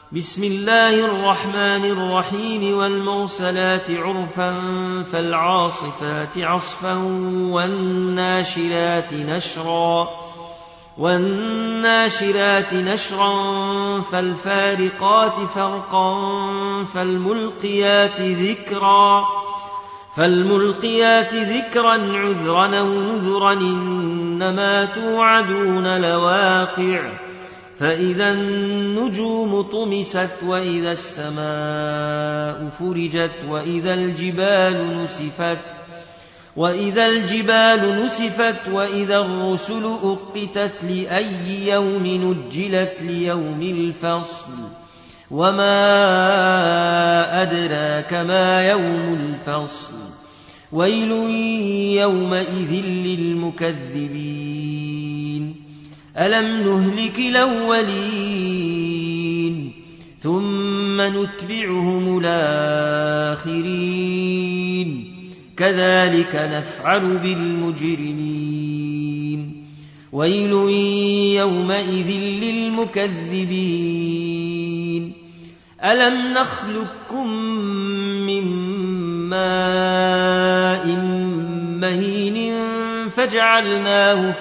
بسم الله الرحمن الرحيم والمرسلات عرفا فالعاصفات عصفا والناشرات نشرا فالفارقات فرقا فالملقيات ذكرا عذرا أو نذرا إنما توعدون لواقع فإذا النجوم طمست وإذا السماء فرجت وإذا الجبال نسفت وإذا الرسل أقتت لأي يوم نجلت ليوم الفصل وما أدراك ما يوم الفصل ويل يومئذ للمكذبين ألم نهلك الأولين ثم نتبعهم الآخرين كذلك نفعل بالمجرمين ويل يومئذ للمكذبين ألم نخلقكم من ماء مهين فجعلناه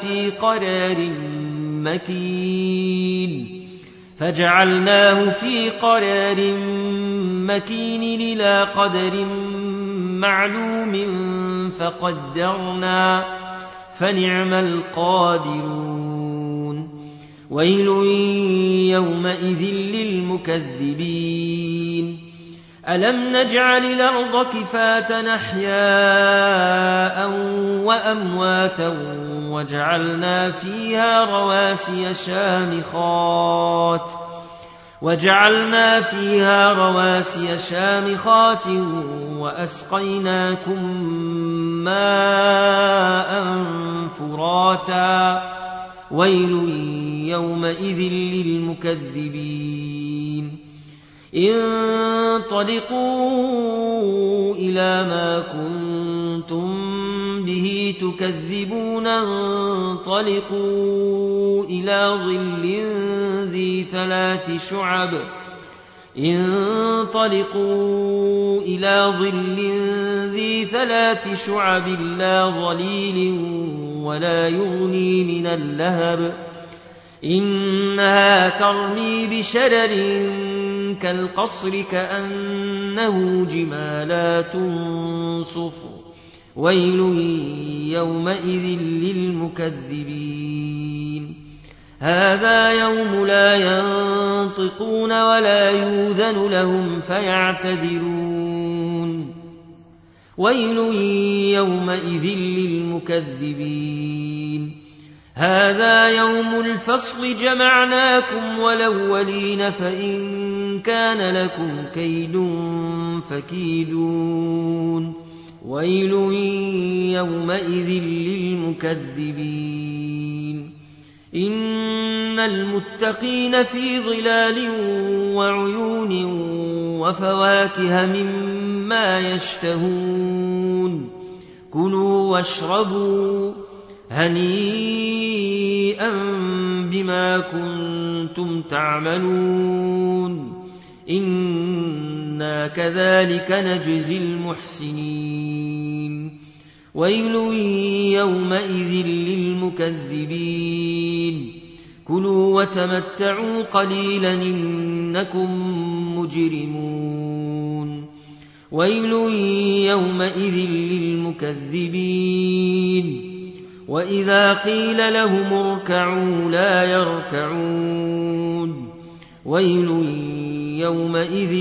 في قرار مكين إلى قدر معلوم فقدرنا فنعم القادرون ويل يومئذ للمكذبين ألم نجعل الأرض كفاة أحياء وأمواتا وجعلنا فيها رواسي شامخات وأسقيناكم ماء فراتا ويل يومئذ للمكذبين انطلقوا إلى ما كنتم به تكذبون انطلقوا إلى ظل ذي ثلاث شعب لا ظليل ولا يغني من اللهب إنها ترمي بشرر كالقصر كأنه جمالات صفر ويل يومئذ للمكذبين هذا يوم لا ينطقون ولا يؤذن لهم فيعتذرون ويل يومئذ للمكذبين هذا يوم الفصل جمعناكم والأولين فإن كان لكم كيد فكيدون ويل يومئذ للمكذبين إن المتقين في ظلال وعيون وفواكه مما يشتهون كلوا واشربوا هنيئا بما كنتم تعملون إنا كذلك نجزي المحسنين ويل يومئذ للمكذبين كلوا وتمتعوا قليلا إنكم مجرمون ويل يومئذ للمكذبين وإذا قيل لهم اركعوا لا يركعون ويل يومئذ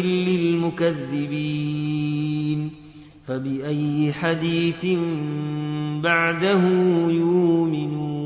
للمكذبين فبأي حديث بعده يؤمنون